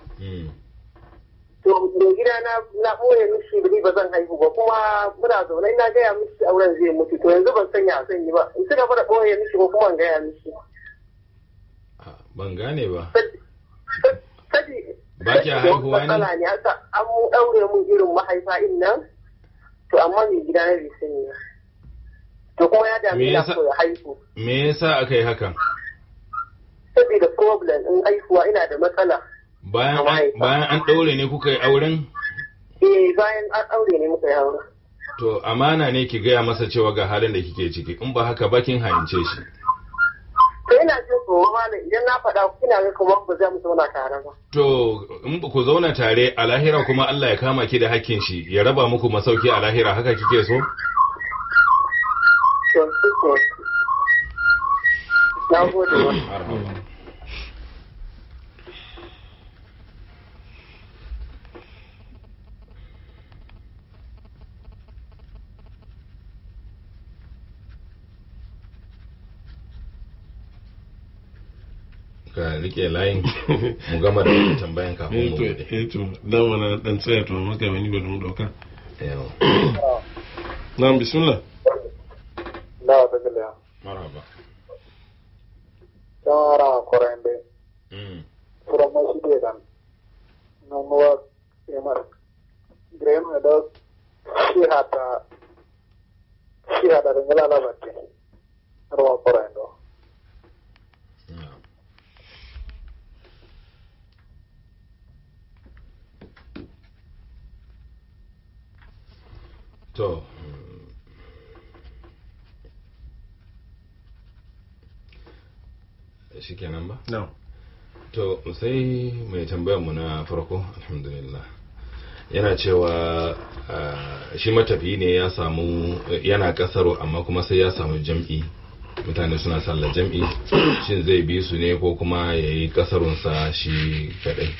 Speaker 3: To mai gida na na ɓoye mishi biri ba zan haihu ba kuma muna zaune na gaya mishi auren zai mutu to yanzu ban sanya zan yi ba in suka fara ɓoye mishi ko kuma gaya mishi.
Speaker 1: Ban gane ba.
Speaker 3: Sadi
Speaker 1: ba ki haihuwa ne?
Speaker 3: Matsala ne haka an mu ɗaure mun irin mahaifa in nan to amma mai gida na bai sani ba. To kuma ya dami na so ya haihu.
Speaker 1: Me yasa aka yi haka?
Speaker 3: Saboda problem in haihuwa ina da matsala.
Speaker 1: Bayan bayan an ɗaure ne kuka yi auren?
Speaker 3: Eh bayan an ɗaure ne muka yi auren.
Speaker 1: To amana ne ki gaya masa cewa ga halin da kike ciki in ba haka ba kin hayince shi.
Speaker 3: To ina jin tsoro malam idan na faɗa ina ga kamar ba za mu zauna tare ba.
Speaker 1: To in ba ku zauna tare a lahira kuma Allah ya kama ki da hakkin shi ya raba muku masauki a lahira haka kike so?
Speaker 3: To to. Na gode wa.
Speaker 1: Ka rike layin mu gama da wannan tambayan kafin mu bude.
Speaker 2: Eh to dan wani dan tsaya to maka wani bari mu dauka.
Speaker 1: Yawa.
Speaker 2: Na'am bismillah.
Speaker 3: Na da gala.
Speaker 1: Marhaba.
Speaker 3: Tara korende.
Speaker 1: Mm.
Speaker 3: From Masjid dan. Nomor emar. Graham ada si hata si hata dengan ala batte. Ruang korendo.
Speaker 1: To, shi kenan ba?
Speaker 2: No.
Speaker 1: To, sai mai tambayar mu na farko, alhamdulillah. Yana cewa shi matafiyi ne ya samu yana kasaro amma kuma sai ya samu jam'i. Mutane suna sallar jam'i, shin zai bi su ne ko kuma ya yi kasarunsa shi kadai.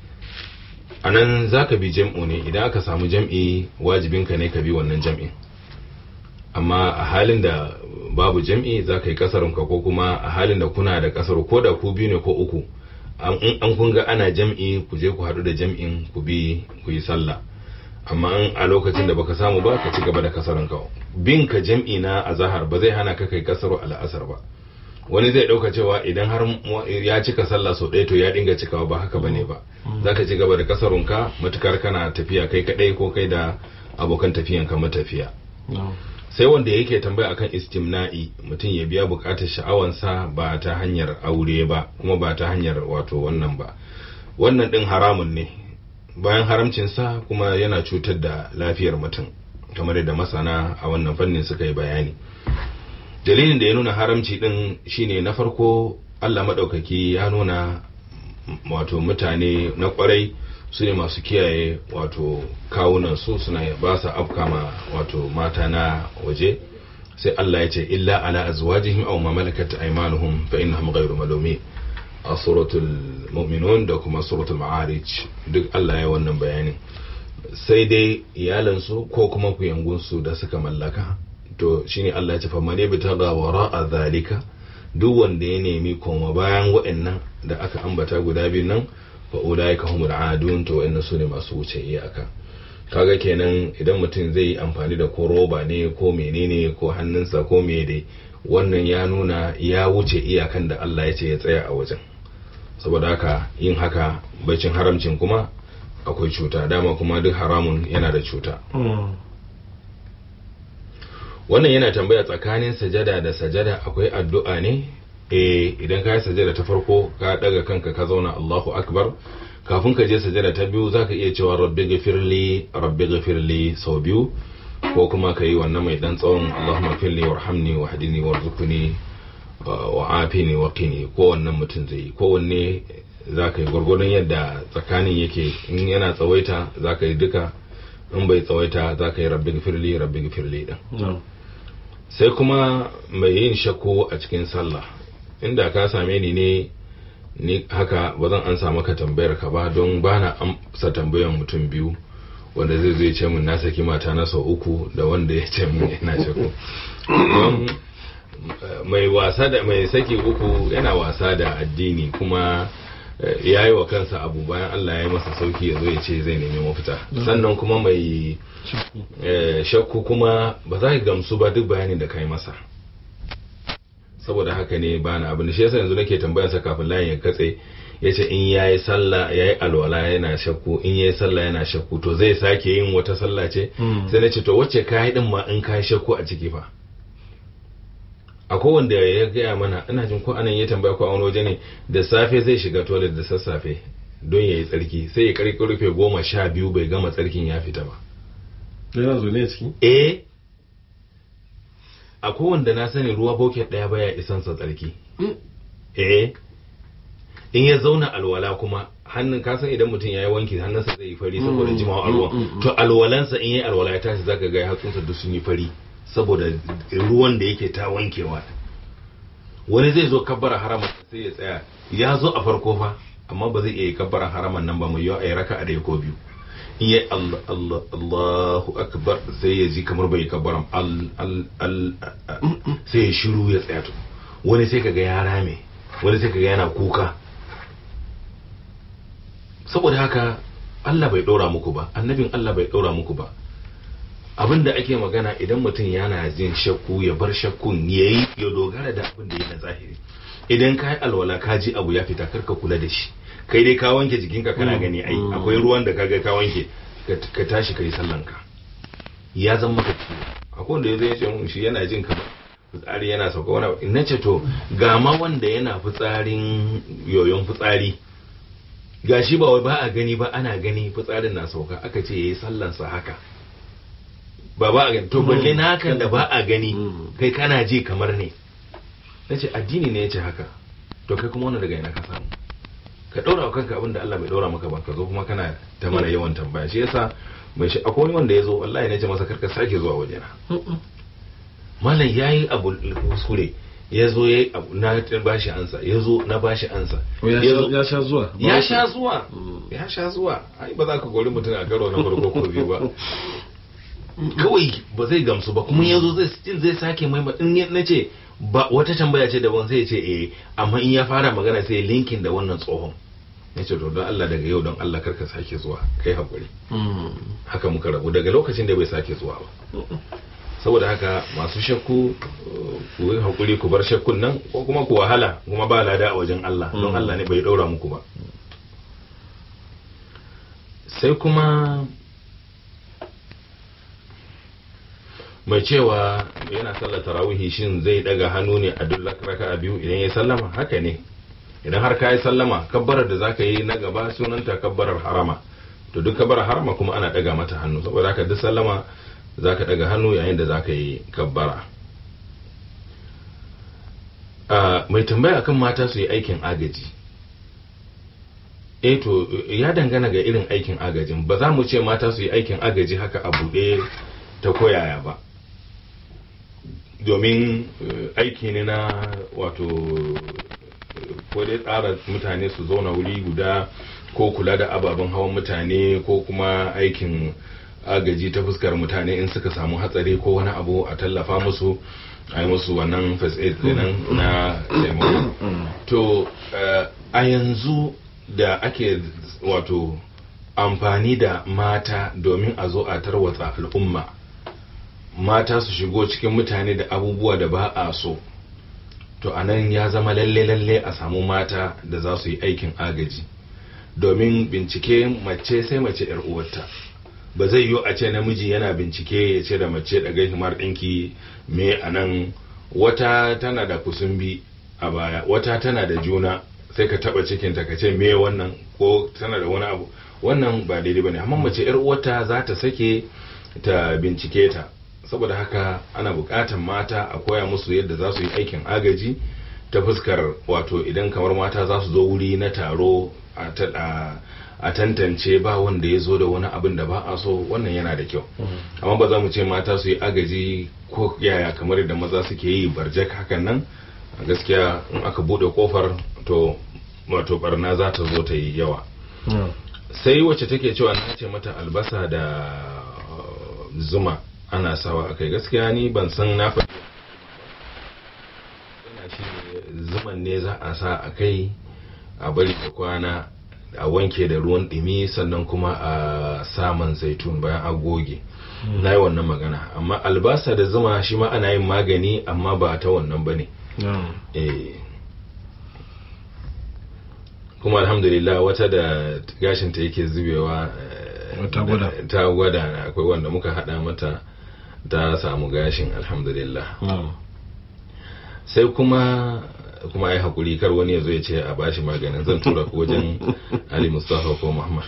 Speaker 1: A nan za ka bi jam'u ne idan aka samu jam'i wajibinka ne ka bi wannan jam'in amma a halin da babu jam'i za ka yi kasarunka ko kuma a halin da kuna da kasar ko da ku biyu ne ko uku an kun ga ana jam'i ku je ku haɗu da jam'in ku bi ku yi sallah amma a lokacin da baka samu ba ka ci gaba da kasarunka bin ka jam'i na azahar ba zai hana ka kai kasaru al'asar ba wani zai dauka cewa idan har ya cika sallah sau ɗaya to ya dinga cikawa ba haka bane ba zaka ci gaba da kasarunka matukar kana tafiya kai kadai ko kai da abokan tafiyan ka matafiya sai wanda yake tambaya akan istimna'i mutum ya biya bukatar sha'awansa ba ta hanyar aure ba kuma ba ta hanyar wato wannan ba wannan din haramun ne bayan haramcin sa kuma yana cutar da lafiyar mutum kamar yadda masana a wannan fannin suka yi bayani dalilin da ya nuna haramci din shine na farko Allah madaukaki ya nuna wato mutane na kwarai su ne masu kiyaye wato kawunan su suna ba su afkama wato mata na waje sai Allah ya ce illa ala azwajihim aw ma malakat aymanuhum fa innahum ghayru malumi a suratul mu'minun da kuma suratul ma'arij duk Allah ya wannan bayanin sai dai iyalansu ko kuma kuyangunsu da suka mallaka to shine Allah ya ce fa man yabtaga wara'a zalika duk wanda ya nemi koma bayan waɗannan da aka ambata guda biyu nan fa ulaika humul adun to waɗannan su ne masu wuce iyaka kaga kenan idan mutum zai yi amfani da ko roba ne ko menene ko hannunsa ko me dai wannan ya nuna ya wuce iyakan da Allah ya ce ya tsaya a wajen saboda haka yin haka bacin haramcin kuma akwai cuta, dama kuma duk haramun yana da cuta. Wannan yana tambaya tsakanin sajada da sajada akwai addu'a ne? Eh, idan ka yi sajada ta farko ka daga kanka ka zauna Allahu akbar, kafin ka je sajada ta biyu zaka iya cewa rabbi ghafirli rabbi ghafirli sau biyu, ko kuma ka yi wannan mai dan tsawon Allahumma firli warhamni wahdini warzuqni wa'afini waqini, ko wannan mutum zai yi, ko wanne zaka yi gurgurun yadda tsakanin yake. In yana tsawaita zaka yi duka, in bai tsawaita zaka yi rabbi ghafirli rabbi ghafirli din. Sai kuma mai yin shakku a cikin sallah, inda ka same ni ne ni haka ba zan ansa maka tambayar ka ba, don bana amsa tambayar mutum biyu, wanda zai zai ce min na saki mata na sau uku da wanda ya ce min ina shakku. Don mai wasa da mai saki uku yana wasa da addini, kuma ya yi wa kansa abu bayan Allah ya yi masa sauki ya zo ya ce zai nemi mafita. Sannan kuma mai shakku kuma ba za ka gamsu ba duk bayanin da ka yi masa, saboda haka ne ba na abin da shi yasa yanzu nake tambayarsa kafin layin ya katse, ya ce in ya yi sallah ya yi alwala yana shakku, in ya yi sallah yana shakku to zai sake yin wata sallah ce. Sai na ce to wacce ka yi din ma in ka yi shakku a ciki fa. Akwai wanda ya gaya mana, ina jin ko anan ya tambaya ko a wani waje ne, da safe zai shiga toilet da sassafe don ya yi tsarki, sai ya karki rufe goma sha biyu bai gama tsarkin ya fita ba.
Speaker 2: Yana zo ne ciki?
Speaker 1: Eh, akwai wanda na sani ruwa boket daya baya isan sa tsarki. Eh, in ya zauna alwala kuma hannun kasan idan mutum ya yi wanki hannunsa zai yi fari saboda jimawa a ruwan, to alwalansa in ya yi alwala ya tashi zaka ga hatsunsa duk sun yi fari saboda ruwan da yake ta wankewa. Wani zai zo kabbara haraman sai ya tsaya, ya zo a farko fa amma ba zai iya kabbara haraman nan ba, mai yau a yi raka a daya ko biyu. In yi Allah Allah Allahu akbar sai ya ji kamar bai kabbaran al al al sai ya shiru ya tsaya to. Wani sai kaga ya rame, wani sai kaga yana kuka. Saboda haka Allah bai ɗora muku ba, annabin Allah bai ɗora muku ba. Abinda ake magana idan mutum yana jin shakku ya bar shakkun yayi, ya dogara da abin da yake zahiri. Idan ka yi alwala ka ji abu ya fita karka kula da shi, kai dai ka wanke jikinka kana gani ai akwai ruwan da kaga ka wanke, ka tashi kai sallanka, ya zama maka ciwo. Akwai wanda yazo ya ce mun shi yana jin kamar fitsari yana sauka wani, in nace to ga ma wanda yana fitsarin yoyon fitsari gashi ba wai ba a gani ba, ana gani fitsarin na sauka, aka ce yayi sallansa haka ba ba a gani, to balle na kan da ba a gani kai kana ji kamar ne. Nace addini ne yace haka, to kai kuma wannan daga ina ka samu? Ka daura wa kanka abin da Allah bai daura maka ba, ka zo kuma kana ta mana yawan tambaya. Shi yasa mai shi akwai wani wanda yazo wallahi nace masa karka sake zuwa wajena. Mallan yayi abu kuskure, yazo yayi abu na bashi ansa, yazo na bashi ansa.
Speaker 2: Ya sha zuwa.
Speaker 1: Ya sha zuwa. Ya sha zuwa. Ai ba za ka gori mutum a karo na farko ko biyu ba. Kawai ba zai gamsu ba, kuma yazo zai zai sake mai in nace ba wata tambaya ce daban sai ya ce eh, amma in ya fara magana sai linkin da wannan tsohon. Nace to don Allah daga yau don Allah karka sake zuwa, kai hakuri. Haka muka rabu daga lokacin da bai sake zuwa ba. Saboda haka masu shakku ku yi hakuri ku bar shakkun nan, ko kuma ku wahala kuma ba lada a wajen Allah, don Allah ne bai daura muku ba. Sai kuma mai cewa yana sallar tarawihi shin zai daga hannu ne a duk raka'a biyu idan ya sallama? Haka ne, idan har ka yi sallama kabbarar da zaka yi na gaba sunanta kabbarar harama, to duk kabbarar harama kuma ana daga mata hannu, saboda haka duk sallama zaka daga hannu yayin da zaka yi kabbara. a mai tambaya akan mata su yi aikin agaji, eh to ya dangana ga irin aikin agajin. Ba za mu ce mata su yi aikin agaji haka a buɗe ta koyaya ba, domin aiki ne na wato ko dai tsara mutane su zauna wuri guda, ko kula da ababen hawan mutane, ko kuma aikin agaji ta fuskar mutane in suka samu hatsari ko wani abu a tallafa musu, a yi musu wannan first aid nan na taimako. To a yanzu da ake wato amfani da mata domin a zo a tarwatsa al'umma, mata su shigo cikin mutane da abubuwa da ba a so, to anan ya zama lalle lalle a samu mata da za su yi aikin agaji, domin bincike mace sai mace yar uwarta. Ba zai yiwu a ce namiji yana bincike ya ce da mace daga himar ɗinki me anan, wata tana da kusumbi a baya, wata tana da juna, sai ka taba cikinta ka ce me wannan, ko tana da wani abu, wannan ba daidai bane. Amma mace yar uwarta za ta sake ta bincike ta. Saboda haka ana bukatan mata a koya musu yadda za su yi aikin agaji ta fuskar, wato idan kamar mata za su zo wuri na taro a a tantance ba wanda ya zo da wani abin da ba a so, wannan yana da kyau. Amma ba za mu ce mata su yi agaji ko yaya kamar yadda maza suke yi barjak hakan nan. A gaskiya in aka bude kofar to wato barna za ta zo ta yi yawa. Sai wacce take cewa na ce mata albasa da zuma ana sawa akai, gaskiya ni ban san na faɗi ina shi zuman ne za a sa akai a bari da kwana a wanke da ruwan dumi, sannan kuma a saman zaitun bayan a goge. Na yi wannan magana. Amma albasa da zuma shi ma ana yin magani, amma ba ta wannan ba ne. Kuma alhamdulillah wata da gashinta yake zubewa ta gwada, akwai wanda muka hada mata ta samu gashin alhamdulillah. Sai kuma kuma ai hakuri kar wani ya zo ya ce a bashi maganin, zan tura ku wajen Ali Mustafa ko Muhammad.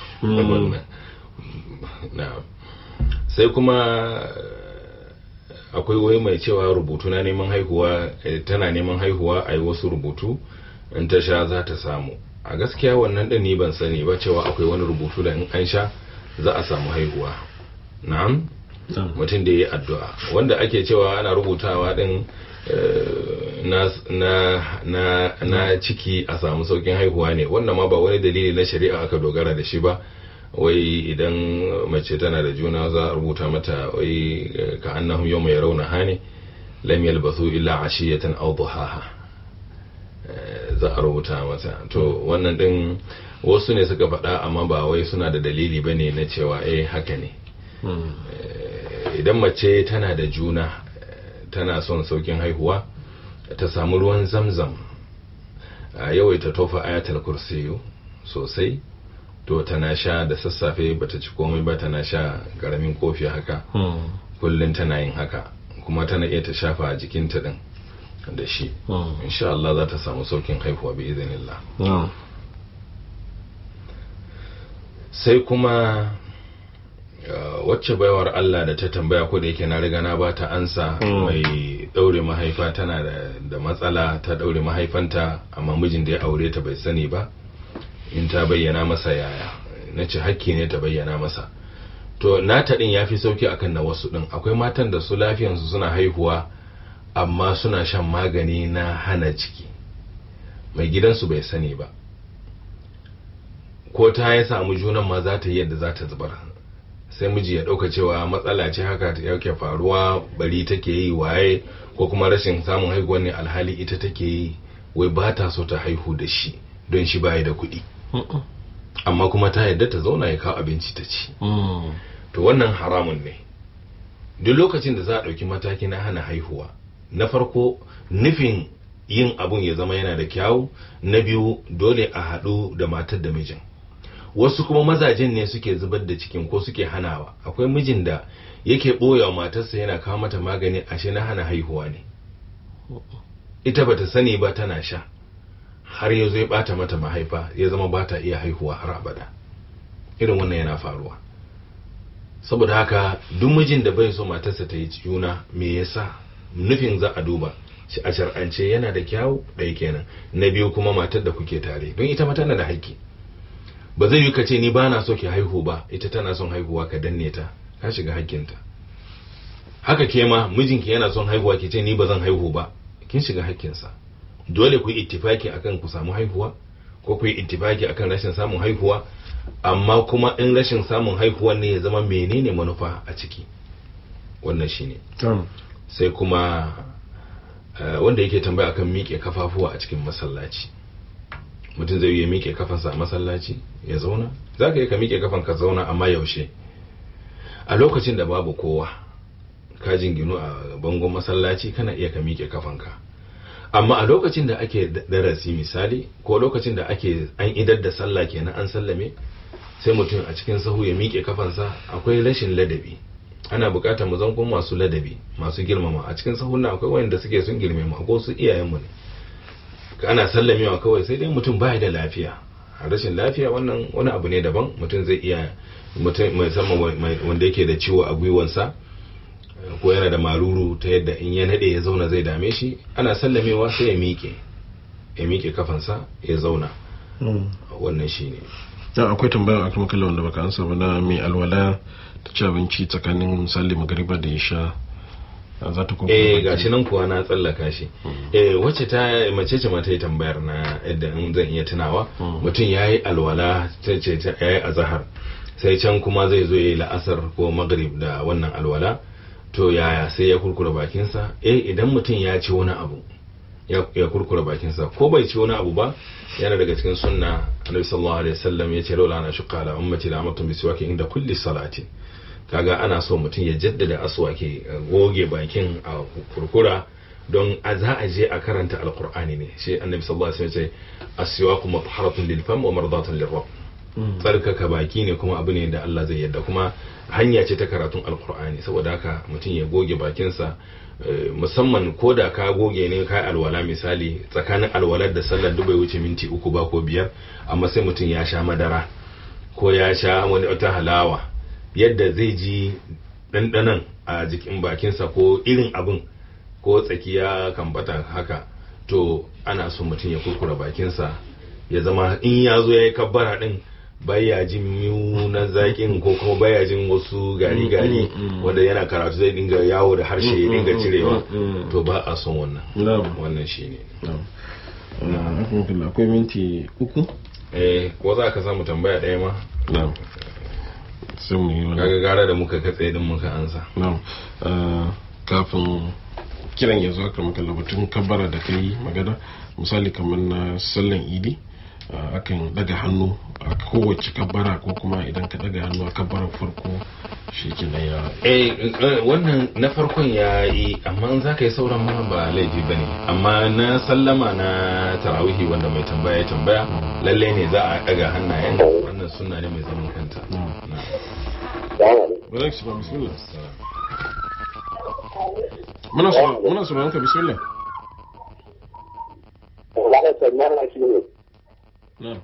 Speaker 1: Na'am. Sai kuma akwai wai mai cewa rubutu na neman haihuwa, tana neman haihuwa ai wasu rubutu in ta sha za ta samu. A gaskiya wannan din ni ban sani ba cewa akwai wani rubutu da in an sha za a samu haihuwa. Na'am. Mutum da ya yi addu'a, wanda ake cewa ana rubutawa din na na na na ciki a samu saukin haihuwa ne, wannan ma ba wani dalili na shari'a aka dogara da shi ba. Wai idan mace tana da juna za a rubuta mata wai ka annahum yawma yarawnaha ne lam yalbathu illa ashiyatan aw duhaha, za a rubuta mata. To wannan din wasu ne suka faɗa, amma ba wai suna da dalili bane na cewa eh haka ne. Idan mace tana da juna tana son saukin haihuwa, ta samu ruwan zamzam, a yawaita tofa ayatul kursiyu sosai, to tana sha da sassafe, bata ci komai ba, tana sha karamin kofi haka kullun tana yin haka, kuma tana iya ta shafa a jikinta din da shi. Insha Allah za ta samu saukin haihuwa bi idhnillah. Sai kuma wacce baiwar Allah da ta tambaya, ko da yake na riga na ba ta ansa, mai daure mahaifa tana da matsala, ta daure mahaifanta amma mijin da ya aure ta bai sani ba. In ta bayyana masa yaya, na ce hakki ne ta bayyana masa. To nata din ya fi sauki akan na wasu din. Akwai matan da su lafiyansu suna haihuwa amma suna shan magani na hana ciki, mai gidansu bai sani ba, ko ta ya samu junan ma za ta yi yadda za ta zubar, sai miji ya dauka cewa matsala ce haka yake faruwa, bari take yi waye, ko kuma rashin samun haihuwa ne, alhali ita take yi, wai ba ta so ta haihu da shi don shi baya da kuɗi. Amma kuma ta yadda ta zauna ya kawo abinci ta ci. To wannan haramun ne. Duk lokacin da za a ɗauki mataki na hana haihuwa, na farko nufin yin abun ya zama yana da kyawu, na biyu dole a haɗu da matar da mijin. Wasu kuma mazajen ne suke zubar da cikin ko suke hanawa. Akwai mijin da yake ɓoyewa matarsa yana kawo mata magani, ashe na hana haihuwa ne, ita bata sani ba, tana sha, har ya zo ya bata mata mahaifa, ya zama bata iya haihuwa har abada. Irin wannan yana faruwa. Saboda haka duk mijin da bai so matarsa ta yi juna, me yasa? Nufin za a duba shi a shar'ance yana da kyawu, ɗaya kenan. Na biyu kuma matar da kuke tare, don ita ma tana da haƙƙi. Ba zai yi ka ce ni ba na so ki haihu ba, ita tana son haihuwa ka danne ta, ka shiga haƙƙinta. Haka ke ma mijinki yana son haihuwa, ki ce ni ba zan haihu ba, kin shiga haƙƙinsa. Dole ku yi ittifaki akan ku samu haihuwa, ko ku yi ittifaki akan rashin samun haihuwa, amma kuma in rashin samun haihuwa ne ya zama menene manufa a ciki, wannan shine. Sai kuma uh, wanda yake tambaya akan miƙe kafafuwa a cikin masallaci. Mutum zai yi miƙe kafansa a masallaci ya zauna, za ka yi ka miƙe kafan ka zauna, amma yaushe? A lokacin da babu kowa, ka jinginu a bangon masallaci, kana iya ka miƙe kafanka. amma a lokacin da ake darasi misali ko lokacin da ake an idar da sallah kenan an sallame sai mutum a cikin sahu ya miƙe kafansa akwai rashin ladabi. Ana buƙatar mu zan kuma masu ladabi masu girmama a cikin sahun nan akwai wanda suke sun girme mu ko su iyayen mu ne ana sallamewa kawai sai dai mutum baya da lafiya a rashin lafiya wannan wani abu ne daban mutum zai iya mutum musamman wanda yake da ciwo a gwiwansa ko yana da maruru ta yadda in ya nade ya zauna zai dame shi ana sallamewa sai ya miƙe ya miƙe kafansa ya zauna wannan shine.
Speaker 2: dan akwai tambaya akan kallon wanda baka ansa ba na mai alwala ta ci abinci tsakanin misali magariba da isha za ta kuma
Speaker 1: eh gashi nan kuwa na tsallaka shi eh wacce ta mace ce mata yi tambayar na yadda in zan iya tunawa mutum yayi alwala ta ce ta yayi azhar sai can kuma zai zo yayi la'asar ko maghrib da wannan alwala to yaya sai ya kurkura bakinsa eh idan mutum ya ci wani abu ya kurkura bakinsa ko bai ci wani abu ba yana daga cikin sunna annabi sallallahu alaihi wasallam ya ce laula ana shuqqa ala ummati la amartum biswaki inda kulli salati kaga ana so mutum ya jaddada aswaki goge bakin a kurkura don a za a je a karanta alqur'ani ne shi annabi sallallahu alaihi wasallam ya ce aswaku mutahharatun lil fam wa mardatun lir rabb tsarkaka baki ne kuma abu ne da Allah zai yadda kuma hanya ce ta karatun alqur'ani saboda haka mutum ya goge bakinsa musamman ko da ka goge ne ka alwala misali tsakanin alwalar da sallar dubai wuce minti uku ba ko biyar amma sai mutum ya sha madara ko ya sha wani wata halawa yadda zai ji ɗanɗanan a jikin bakinsa ko irin abin ko tsakiya kambata haka to ana so mutum ya kurkura bakinsa ya zama in ya zo ya yi kabbara ɗin baya jin miyu na zaƙin ko kuma baya jin wasu gari-gari wanda yana karatu zai dinga yawo da harshe ya dinga cirewa to ba a son wannan wannan shi ne
Speaker 2: akwai minti uku
Speaker 1: eh ko za ka samu tambaya ɗaya ma kaga gara da muka katse din muka ansa
Speaker 2: kafin kiran ya zo aka maka labatun kabbara da kai magana misali kamar na sallan idi akan daga hannu a kowace kabbara ko kuma idan ka daga hannu a kabbarar farko shi ke na ya
Speaker 1: eh wannan na farkon ya yi amma za ka yi sauran ma ba laifi ba ne amma na sallama na tarawihi wanda mai tambaya ya tambaya lallai ne za a daga hannayen wannan sunna ne mai zaman kanta
Speaker 2: muna sauran ka bismillah
Speaker 3: Na'am.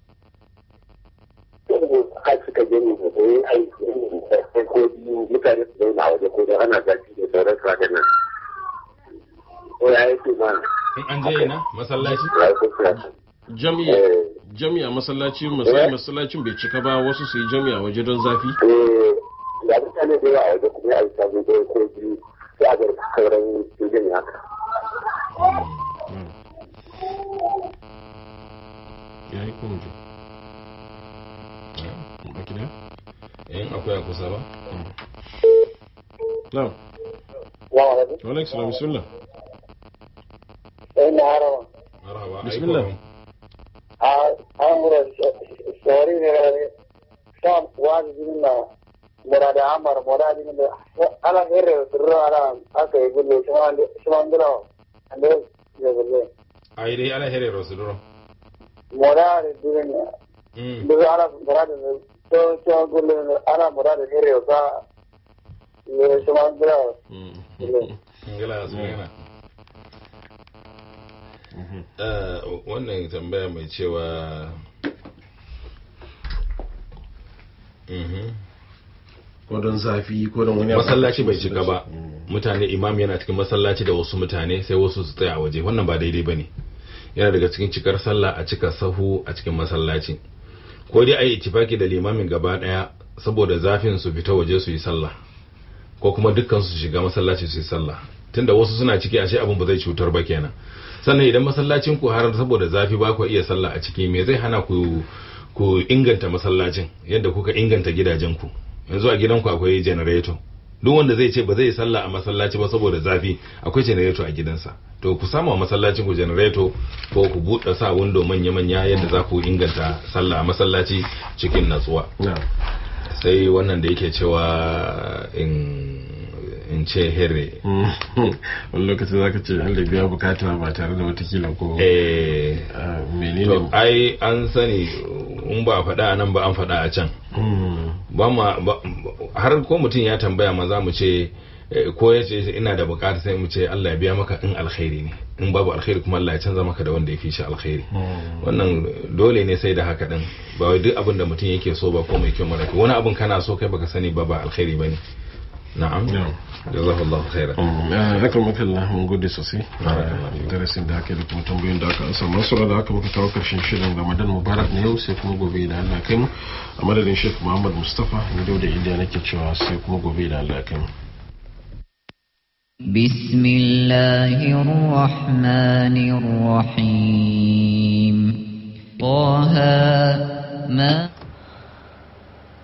Speaker 3: Kai suka gani da sai aiki ko mutane su zauna waje ko da ana zafi da sauran su haka nan. Ko ya yi ma.
Speaker 1: In an je ina masallaci?
Speaker 2: Jami'a jami'a masallaci misali masallacin bai cika ba wasu su yi jami'a waje don zafi?
Speaker 3: Eh ya mutane da yawa a waje kuma ya yi sabon ko biyu sai a ga sauran su jami'a haka.
Speaker 2: ya yi kuma ji baki da
Speaker 1: yin akwai a kusa ba
Speaker 2: na'am wa alaikum salam bismillah
Speaker 3: eh na harawa
Speaker 1: marhaba
Speaker 2: bismillah
Speaker 3: a amura sorry ne ne sam wajibi na murada amar muradi ne ala herre sirra ala aka yi gulle shi shi mandira ande ne gulle
Speaker 1: ai dai ala herre rasulullah
Speaker 3: morale dine duga ala morale to to gulle ala morale here ka ne shamandra
Speaker 1: ngala sunana eh wannan tambaya mai cewa mhm
Speaker 2: ko don zafi ko don wani
Speaker 1: masallaci bai cika ba mutane imam yana cikin masallaci da wasu mutane sai wasu su tsaya a waje wannan ba daidai bane yana daga cikin cikar sallah a cika sahu a cikin masallaci ko dai ayi ittifaki da limamin gaba daya saboda zafin su fita waje su yi sallah ko kuma dukkan su shiga masallaci su yi sallah tunda wasu suna ciki ashe abin ba zai cutar ba kenan sannan idan masallacin ku har saboda zafi ba ku iya sallah a ciki me zai hana ku ku inganta masallacin yadda kuka inganta gidajen ku yanzu a gidanku akwai generator duk wanda zai ce ba zai sallah a masallaci ba saboda zafi akwai generator a gidansa to ku samu a masallacin ku generator ko ku buɗe sa window manya-manya yadda za ku inganta sallah a masallaci cikin natsuwa sai wannan da yake cewa in in ce herre.
Speaker 2: Wani lokacin za ka ce Allah biya bukata ba tare da watakila ko
Speaker 1: eh
Speaker 2: menene.
Speaker 1: To ai an sani in ba a faɗa nan ba an faɗa a can. Ba ma har ko mutum ya tambaya ma za mu ce ko ya ce ina da bukata sai mu ce Allah ya biya maka in alkhairi ne, in babu alkhairi kuma Allah ya canza maka da wanda ya fi shi alkhairi. Wannan dole ne sai da haka din, ba wai duk abin da mutum yake so ba ko mai kyau mara kyau, wani abin kana so kai baka sani ba ba alkhairi bane. Na'am, jazakallahu khairan.
Speaker 2: Haka muka Allah mun gode sosai darasin da aka da kuma tambayoyin da aka ansa. Masu da haka muka kawo karshen shirin Ramadan Mubarak na yau, sai kuma gobe da Allah kai mu. A madadin Sheikh Muhammad Mustafa ni Dauda Indiya nake cewa sai kuma gobe da Allah kai mu.
Speaker 5: بسم الله الرحمن الرحيم طه ما